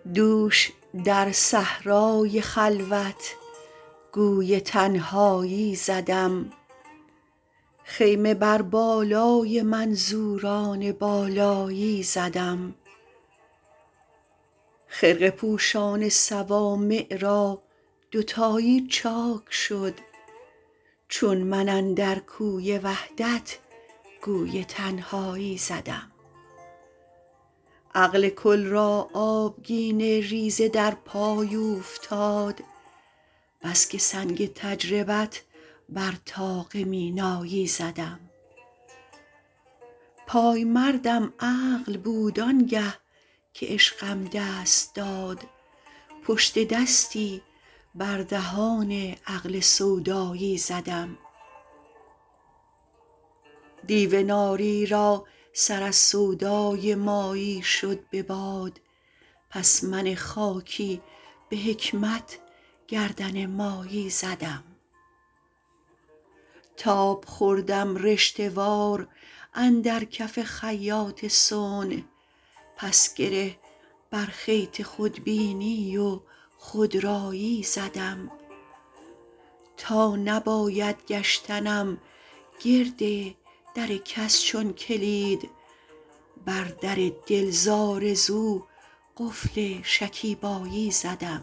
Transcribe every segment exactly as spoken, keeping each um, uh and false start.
دوش در صحرای خلوت گوی تنهایی زدم، خیمه بر بالای منظوران بالایی زدم. خرقه پوشان صوامع را دوتایی چاک شد، چون من اندر کوی وحدت گوی تنهایی زدم. عقل کل را آبگینه ریزه در پای اوفتاد، بس که سنگ تجربت بر طاق مینایی زدم. پایمردم عقل بود آنگه که عشقم دست داد، پشت دستی بر دهان عقل سودایی زدم. دیو ناری را سر از سودای مایی شد به باد، پس من خاکی به حکمت گردن مایی زدم. تاب خوردم رشته وار اندر کف خیاط صنع، پس گره بر خیط خودبینی و خودرایی زدم. تا نباید گشتنم گرد در کس چون کلید، بر در دل ز آرزو قفل شکیبایی زدم.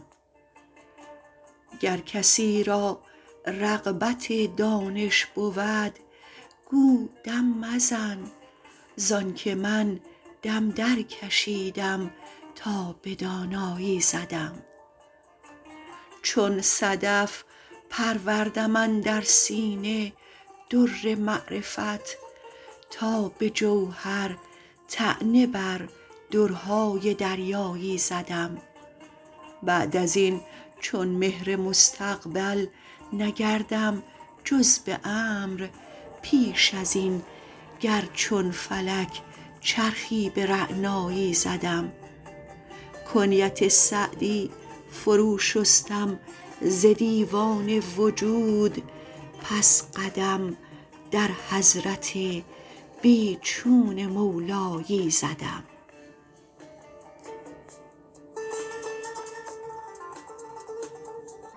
گر کسی را رغبت دانش بود گو دم مزن، زانکه من دم در کشیدم تا به دانایی زدم. چون صدف پروردم اندر سینه در معرفت، تا به جوهر طعنه بر درهای دریایی زدم. بعد ازین چون مهر مستقبل نگردم جز به امر، پیش ازین گر چون فلک چرخی به رعنایی زدم. کنیت سعدی فرو شستم ز دیوان وجود، پس قدم در حضرت بی چون مولایی زدم.